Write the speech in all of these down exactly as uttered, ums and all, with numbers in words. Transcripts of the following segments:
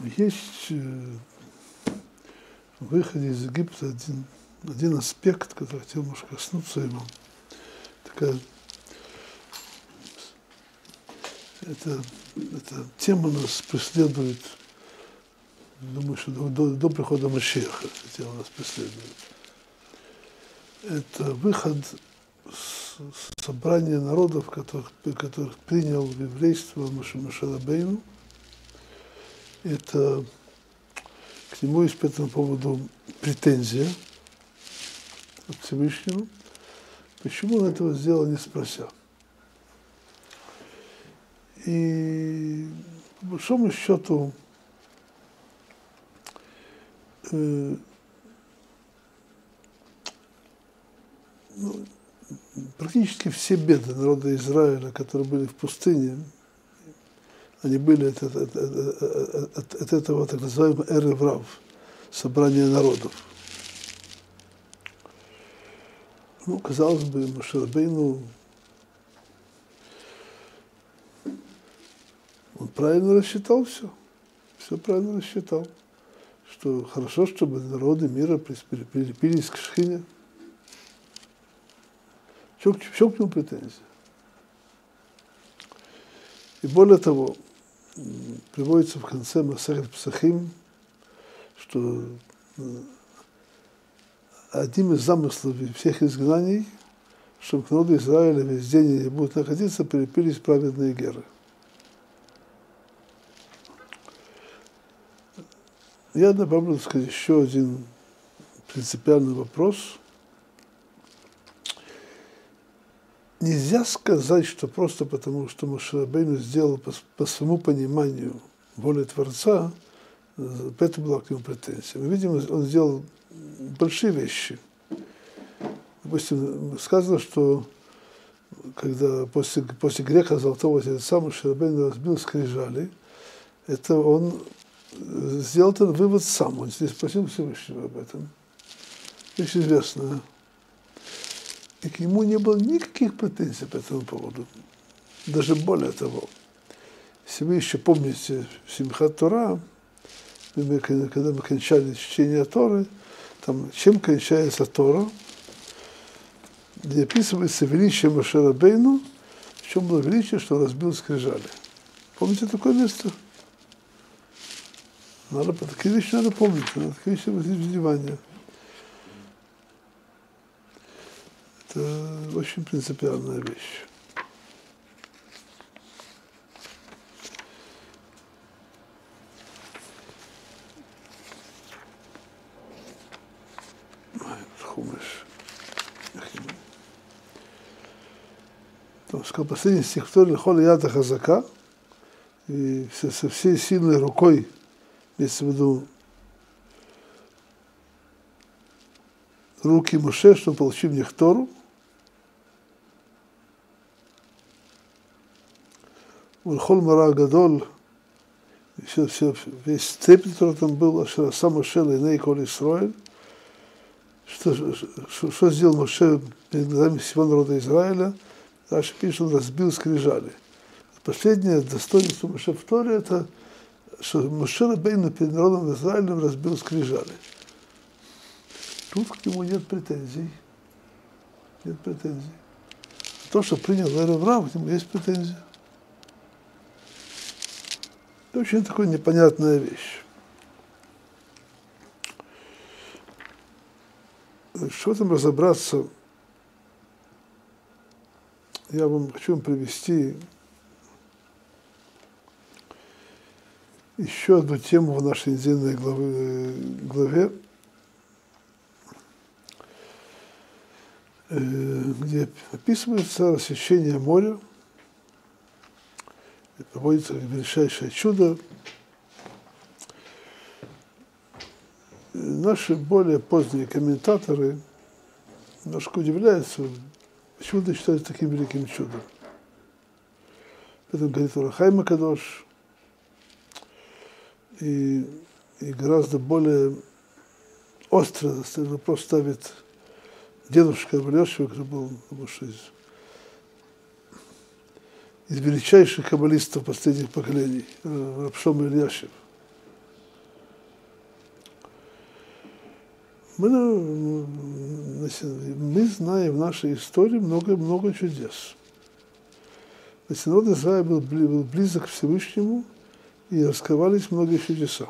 Есть э, в выходе из Египта один, один аспект, который хотел, может, коснуться его. Такая, это, эта тема нас преследует, думаю, что до, до, до прихода Машиаха эта тема нас преследует. Это выход с, с собрания народов, которых, которых принял в еврейство Моше Рабейну. Это к нему есть по этому поводу претензия от Всевышнего. Почему он этого сделал, не спрося? И по большому счету э, ну, практически все беды народа Израиля, которые были в пустыне, они были от, от, от, от, от этого так называемого эрев рав, собрания народов. Ну, казалось бы, Моше Рабейну, он правильно рассчитал все, все правильно рассчитал, что хорошо, чтобы народы мира прилепились к Шхине. Все, все к нему претензии. И более того, приводится в конце Масехет Псахим, что одним из замыслов всех изгнаний, чтобы к народу Израиля везде не будут находиться, прилепились праведные геры. Я добавлю, так сказать, еще один принципиальный вопрос. Нельзя сказать, что просто потому, что Моше Рабейну сделал по, по своему пониманию воли Творца, поэтому была к нему претензия. Мы видим, он сделал большие вещи. Допустим, сказано, что когда после, после греха Золотого Тельца Моше Рабейну разбил скрижали, это он сделал этот вывод сам, он не спросил Всевышнего об этом. Вещь известная. И к нему не было никаких претензий по этому поводу. Даже более того, если вы еще помните Симхат Тора, мы, когда мы кончали чтение Торы, там, чем кончается Тора, где описывается величие Моше Рабейну, в чем было величие, что он разбил скрижали. Помните такое место? Надо, такие вещи надо помнить, надо такие вещи обратить внимание. Это очень принципиальная вещь. Хумеш. Он сказал, последний стих, который лихоли ята хазака, и со всей сильной рукой, имеется в виду руки Моше, чтобы получить в них Тору. Улхол Мара Гадоль, весь трепет, который там был, сам Моше Лейней Коль Исроэль, что, что, что сделал Моше перед глазами всего народа Израиля, Раши пишет, он разбил скрижали. Последнее достоинство Моше в Торе, это что Моше Рабейну перед народом Израилем разбил скрижали. Тут к нему нет претензий. Нет претензий. То, что принял эрев рав, к нему есть претензии. Это очень такая непонятная вещь. Что там разобраться, я вам хочу вам привести еще одну тему в нашей недельной главе, главе, где описывается рассечение моря, и проводится величайшее чудо. И наши более поздние комментаторы немножко удивляются, почему это считается таким великим чудом. Это говорит Ор ха-Хаим ха-Кадош, и, и гораздо более остро вопрос ставит дедушка Ильяшева, который был, потому что из, из величайших каббалистов последних поколений, Рав Шломо Ильяшев. Мы, значит, мы знаем в нашей истории много-много чудес. Значит, народ Израиля был, был близок к Всевышнему, и раскрывались многие чудеса.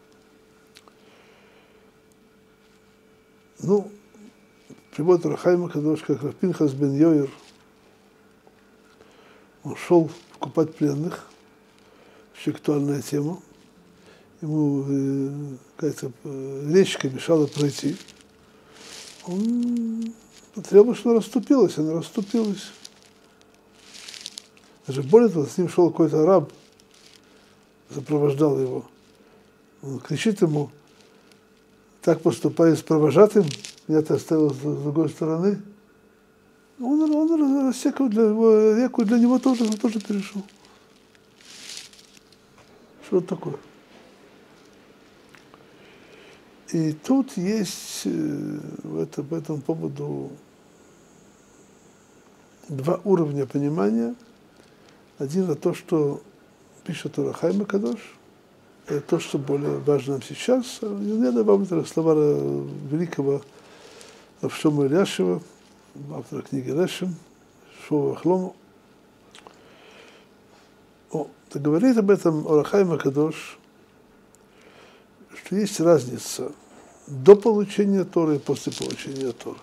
Ну, приводит Ор ха-Хаим ха-Кадош, как Рав Пинхас бен Йоир, он шел покупать пленных, очень актуальная тема. Ему э, какая-то э, речка мешала пройти. Он потребовал, что она расступилась, она расступилась. Даже более того, с ним шел какой-то араб, сопровождал его. Он кричит ему: так поступай с провожатым, я тебя оставил с другой стороны. Он, он рассекал для его, реку, для него тоже, он тоже перешел. Что это такое? И тут есть в этом, по этому поводу два уровня понимания. Один — это то, что пишет Ор ха-Хаим ха-Кадош, это то, что более важно нам сейчас. Я добавлю слова великого Рав Шломо Эляшева, автора книги Лешем, Шова Хлому. О, так говорит об этом Ор ха-Хаим ха-Кадош, что есть разница до получения Торы и после получения Торы.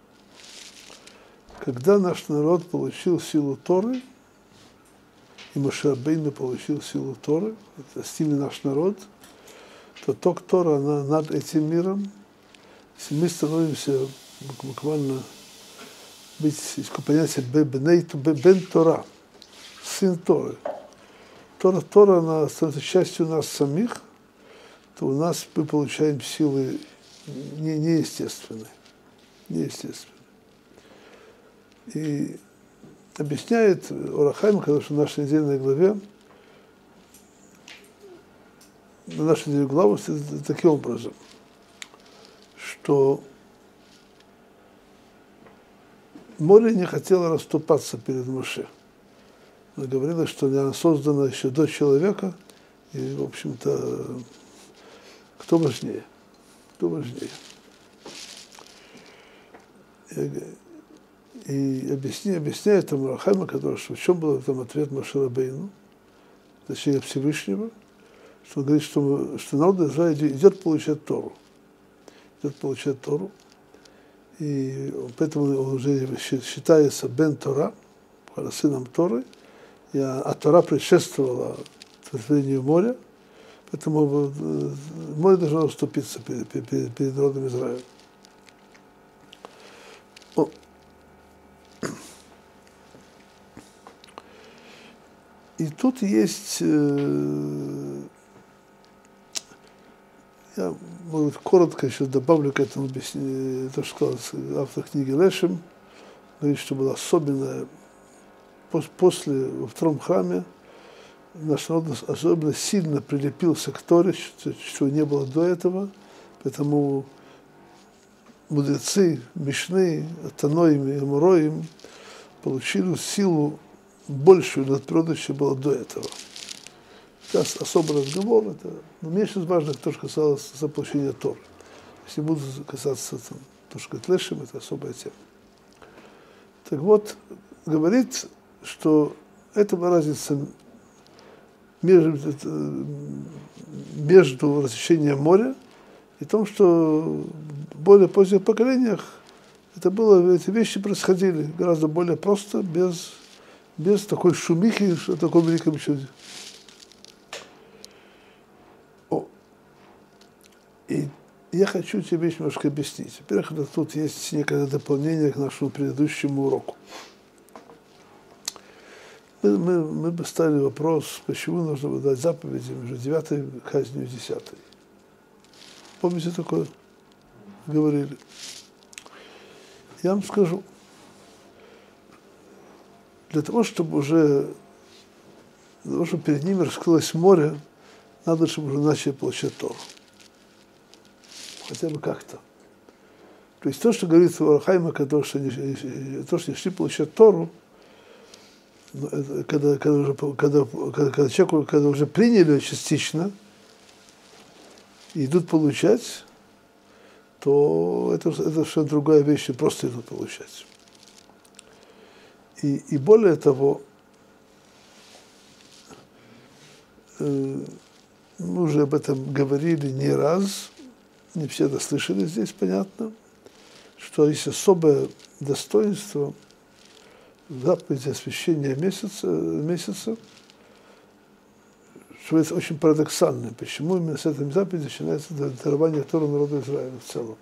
Когда наш народ получил силу Торы, и Моше Рабейну получил силу Торы, это стиль наш народ, то ток Тора, она над этим миром. Если мы становимся буквально быть, есть понятие бен Тора, сын Торы. Тора, Тора, она становится частью нас самих, то у нас мы получаем силы не, неестественные. Неестественные. И объясняет Ор ха-Хаим, потому что в нашей недельной главе, на нашей недельной главе таким образом, что море не хотело расступаться перед Моше. Она говорила, что она создана еще до человека, и, в общем-то, кто важнее? Кто важнее? И объясняет, объясняет там Ор ха-Хаим ха-Кадош, в чем был там ответ Моше Рабейну, точнее Всевышнего, что он говорит, что, что народ Израиля идет получать Тору. Идет получать Тору. И поэтому он уже считается бен Тора, сыном Торы, и, а Тора предшествовала сотворению моря, поэтому море должно уступиться перед, перед, перед народом Израиля. О. И тут есть, э, я, может быть, коротко еще добавлю к этому объяснению, то, что сказал автор книги Лешем, говорит, что было особенное, после, во втором храме, наш народ особенно сильно прилепился к Торе, чего не было до этого, поэтому мудрецы, Мишны, Таноим и Амуроим получили силу большую над природой, чем было до этого. Сейчас особый разговор, это, но мне сейчас важно то, что касалось заполучения Торы. Если буду касаться там, то, что говорит Лешем, это особая тема. Так вот, говорит, что это разница между, между рассечением моря и том, что в более поздних поколениях это было, эти вещи происходили гораздо более просто, без, без такой шумихи, о таком великом чуде. О. И я хочу тебе немножко объяснить. Во-первых, тут есть некое дополнение к нашему предыдущему уроку. Мы, мы, мы бы ставили вопрос, почему нужно выдать заповеди между девятой казнью и десятой. Помните такое? Говорили. Я вам скажу, для того, чтобы уже, для того, чтобы перед ними раскрылось море, надо, чтобы уже начали получать Тору. Хотя бы как-то. То есть то, что говорит Ор ха-Хаим ха-Кадош, что то, что не шли получать Тору, когда, когда, уже, когда, когда, когда человеку, когда уже приняли частично и идут получать, то это, это совершенно другая вещь, и просто идут получать. И, и более того, э, мы уже об этом говорили не раз, не все это слышали здесь, понятно, что есть особое достоинство в заповеди освящения месяца, месяца, что это очень парадоксально. Почему именно с этой заповеди начинается дарование Торы народу Израиля в целом?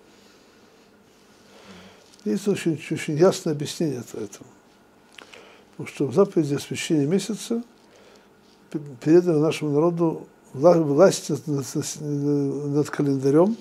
Есть очень, очень ясное объяснение этому. Потому что в заповеди освящения месяца передана нашему народу власть над, над календарем.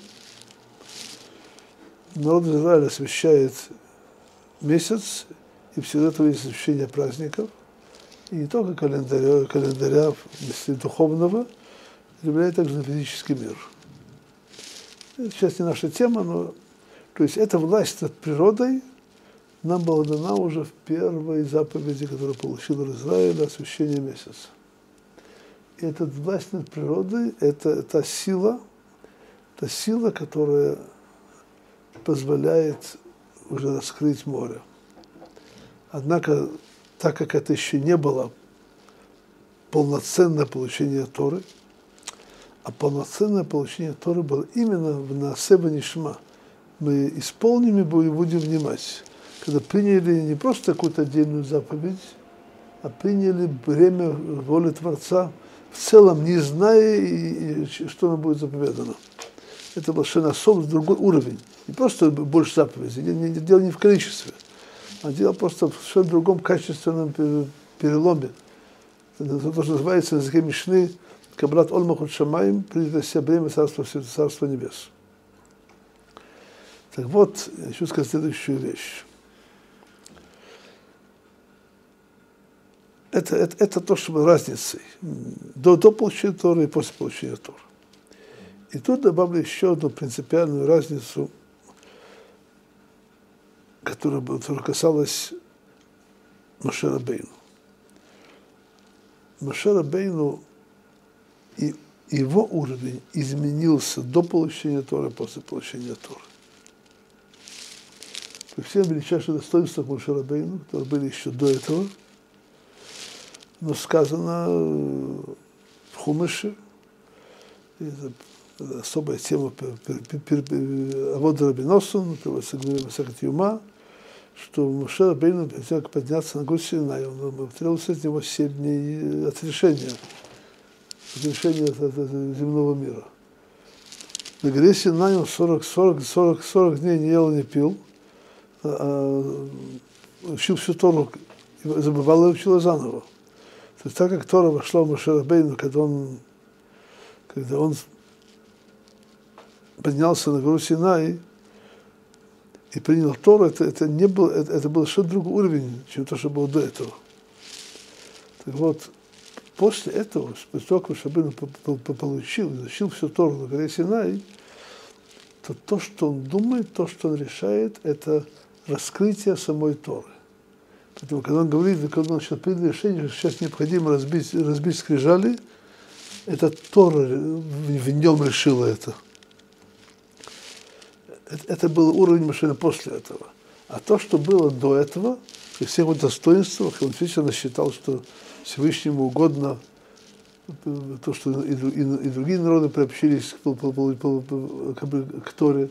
Народ Израиля освящает месяц, и всегда этого есть освящение праздников. И не только календаря, календаря духовного, влияет также на физический мир. Это сейчас не наша тема, но то есть эта власть над природой нам была дана уже в первой заповеди, которую получил Израиль, освящение месяца. И эта власть над природой – это та сила, та сила, которая позволяет уже раскрыть море. Однако, так как это еще не было полноценное получение Торы, а полноценное получение Торы было именно в Наасе венишма. Мы исполним и будем внимать. Когда приняли не просто какую-то отдельную заповедь, а приняли бремя воли Творца, в целом не зная, что нам будет заповедано. Это был совершенно особый другой уровень. Не просто больше заповедей, дело не в количестве, а дело просто в совершенно другом качественном переломе. Это то, что называется на языке Мишны «Кабрат олмахут шамаим», принято в себя бремя царства, царства небес. Так вот, я хочу сказать следующую вещь. Это, это, это то, что было разницей до, до получения Торы и после получения Торы. И тут добавлю еще одну принципиальную разницу, которая, которая касалась Моше Рабейну. Моше Рабейну и его уровень изменился до получения Торы и после получения Торы. При всем величайших достоинствах Моше Рабейну, которые были еще до этого, но сказано в Хумыше, это особая тема Авода Рабиносон, приводится в Масехет Юма, что Моше Рабейну хотел подняться на гору Синай, он требовался от него семь дней отрешения, отрешения от земного мира. На горе Синай он сорок, сорок, сорок, сорок дней не ел, не пил, а учил всю Тору, забывал и учил заново. То есть так как Тора вошла в Моше Рабейну, когда он, когда он поднялся на гору Синай и принял Тору, это, это, не был, это, это был совершенно другой уровень, чем то, что было до этого. Так вот, после этого, после того, как Моше Рабейну получил, изучил всю Тору на горе Синай, то то, что он думает, то, что он решает, это раскрытие самой Торы. Поэтому, когда он говорит, когда он сейчас принял решение, что сейчас необходимо разбить, разбить скрижали, это Тора в нем решила это. Это был уровень Моше после этого. А то, что было до этого, при всех его достоинствах, он действительно считал, что Всевышнему угодно то, что и, и, и другие народы приобщились к, к, к Торе.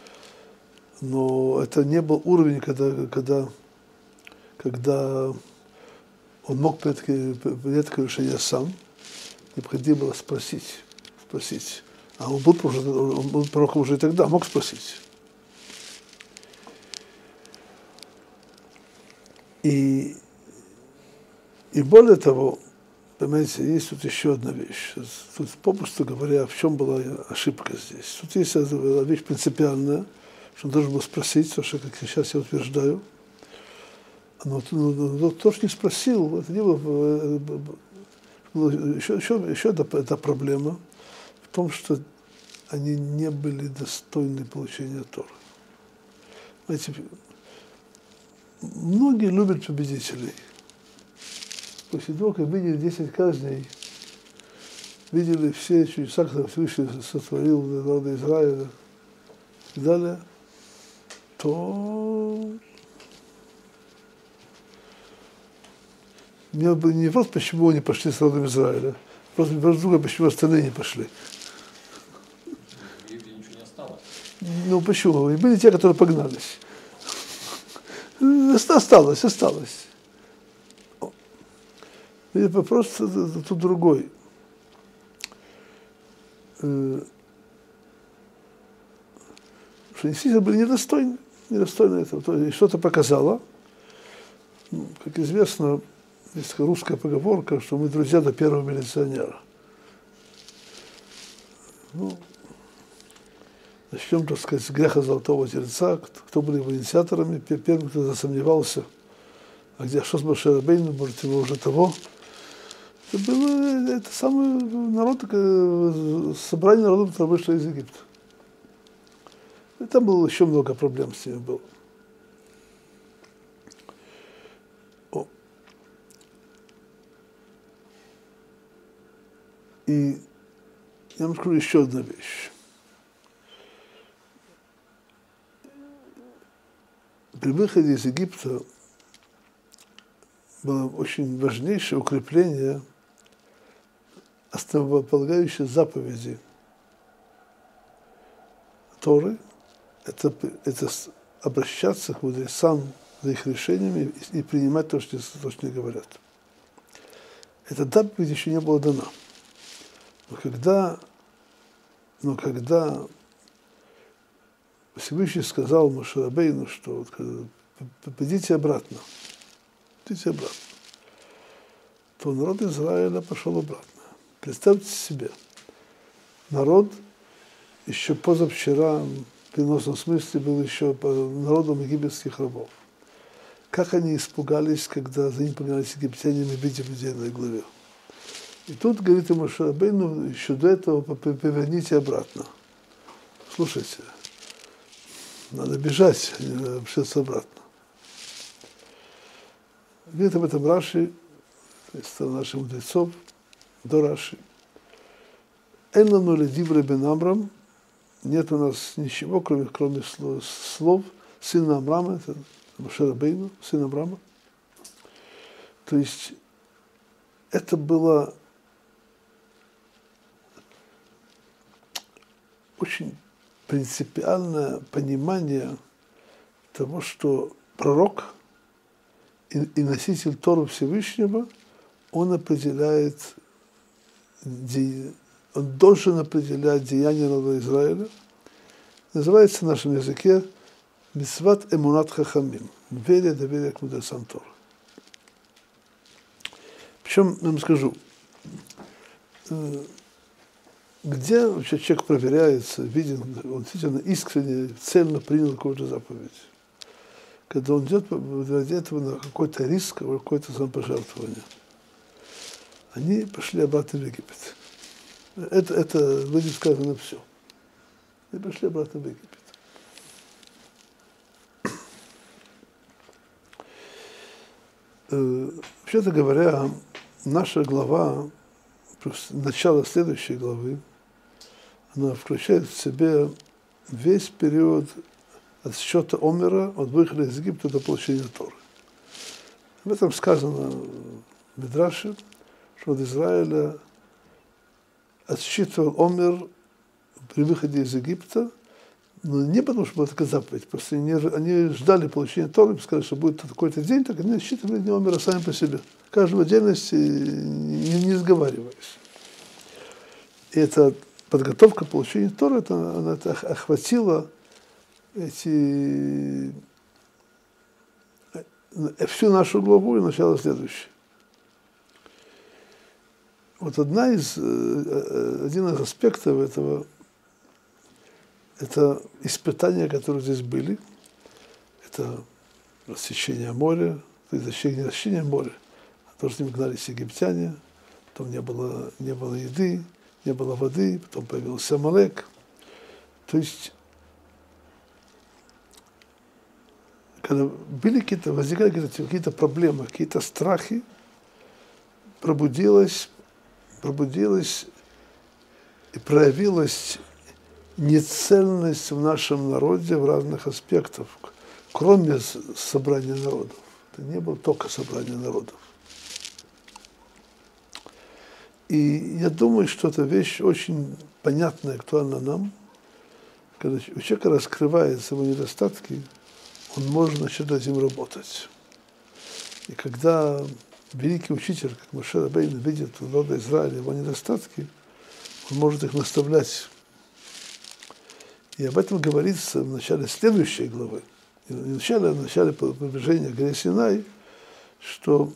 Но это не был уровень, когда, когда, когда он мог принять такое решение сам. Необходимо было спросить. спросить. А он был, он был пророком уже и тогда, мог спросить. И, и более того, понимаете, есть тут еще одна вещь. Тут, попросту говоря, в чем была ошибка здесь. Тут есть вещь принципиальная, что он должен был спросить, то, что, как сейчас я утверждаю. Но, но, но то, что не спросил, это не было... Еще, еще, еще эта, эта проблема в том, что они не были достойны получения Торы. Знаете, многие любят победителей. После того, как видели десять казней, видели все чудеса, которые Всевышний сотворил для народа Израиля, и так далее, то у меня был не вопрос, почему они пошли с народом Израиля, просто вопрос другой, почему остальные не пошли. Ничего не осталось. Ну почему? И были те, которые погнались. Осталось, осталось. И вопрос тут другой. Что действительно были недостойны, недостойны этого. То есть что-то показало. Ну, как известно, есть такая русская поговорка, что мы друзья до первого милиционера. Ну, начнем, так сказать, с греха золотого тельца, кто были его инициаторами, первым, кто засомневался, а где, что с Моше Рабейну, может, его уже того. Это было, это самый народ, собрание народов, которое вышло из Египта. И там было еще много проблем с ними было. О. И я вам скажу еще одну вещь. При выходе из Египта было очень важнейшее укрепление основополагающей заповеди Торы, это, это обращаться к мудрецам за их решениями и, и принимать то, что, то, что они говорят. Эта заповедь еще не была дана. Но когда, но когда Всевышний сказал Моше Рабейну, что пойдите обратно, пойдите обратно, то народ Израиля пошел обратно. Представьте себе, народ еще позавчера, в переносном смысле, был еще народом египетских рабов. Как они испугались, когда за ним погнались египтяне, мы видим в недельной главе. И тут, говорит ему Моше Рабейну, еще до этого поверните обратно. Слушайте, надо бежать, а не общаться обратно. Говорит об этом Раши, из наших мудрецов, до Раши. Эн лану ледиврей бен Амрам, нет у нас ничего, кроме, кроме слов, слов сына Амрама, это Моше Рабейну, сын Амрама. То есть это было очень принципиальное понимание того, что пророк и, и носитель Торы Всевышнего, он определяет, он должен определять деяния народа Израиля. Называется в нашем языке мицват эмунат хахамим, вере, доверие к мудрецам Торы. Причем, я вам скажу, где вообще человек проверяется, виден, он действительно искренне, цельно принял какую-то заповедь. Когда он идет ради этого на какой-то риск, какое-то самопожертвование. Они пошли обратно в Египет. Это, это будет сказано все. Они пошли обратно в Египет. Вообще-то говоря, наша глава, начало следующей главы, она включает в себя весь период от счета Омера, от выхода из Египта до получения Торы. Об этом сказано в Мидраше, что от Израиля отсчитывал Омер при выходе из Египта, но не потому, что была такая заповедь, просто они, они ждали получения Торы, сказали, что будет такой-то день, так они отсчитывали дни Омера сами по себе, каждую отдельности, не, не сговариваясь. И эта подготовка получения Торы, это, она это охватила эти, всю нашу главу и начало следующее. Вот одна из, один из аспектов этого, это испытания, которые здесь были, это рассечение моря, то есть не рассечение моря, а то, что с ними гнались египтяне, потом не было, не было еды, не было воды, потом появился Амалек. То есть, когда были какие-то, возникали какие-то, какие-то проблемы, какие-то страхи, пробудилась, пробудилась и проявилась нецельность в нашем народе в разных аспектах, кроме собрания народов. Это не было только собрание народов. И я думаю, что эта вещь очень понятна и актуальна нам. Когда у человека раскрываются его недостатки, он может начать над ним работать. И когда великий учитель, как Моше Рабейну, видит у народа Израиля его недостатки, он может их наставлять. И об этом говорится в начале следующей главы. И в начале, в начале приближения к горе Синай, что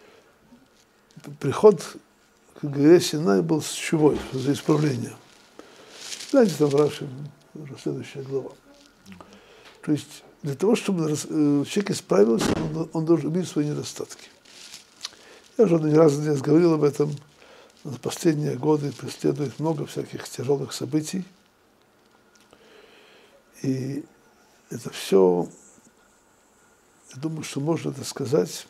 приход к горе Синай был с чувой, за исправление. Знаете, там в Раши, следующая глава. То есть для того, чтобы человек исправился, он, он должен увидеть свои недостатки. Я уже не раз здесь говорил об этом. За последние годы преследует много всяких тяжелых событий. И это все, я думаю, что можно это сказать.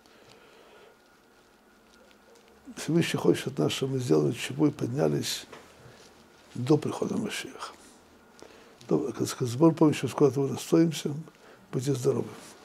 Всевышний хочет от нас, чтобы мы сделали чего и поднялись до прихода Машиаха. С Божьей помощью скоро того достоимся. Будьте здоровы.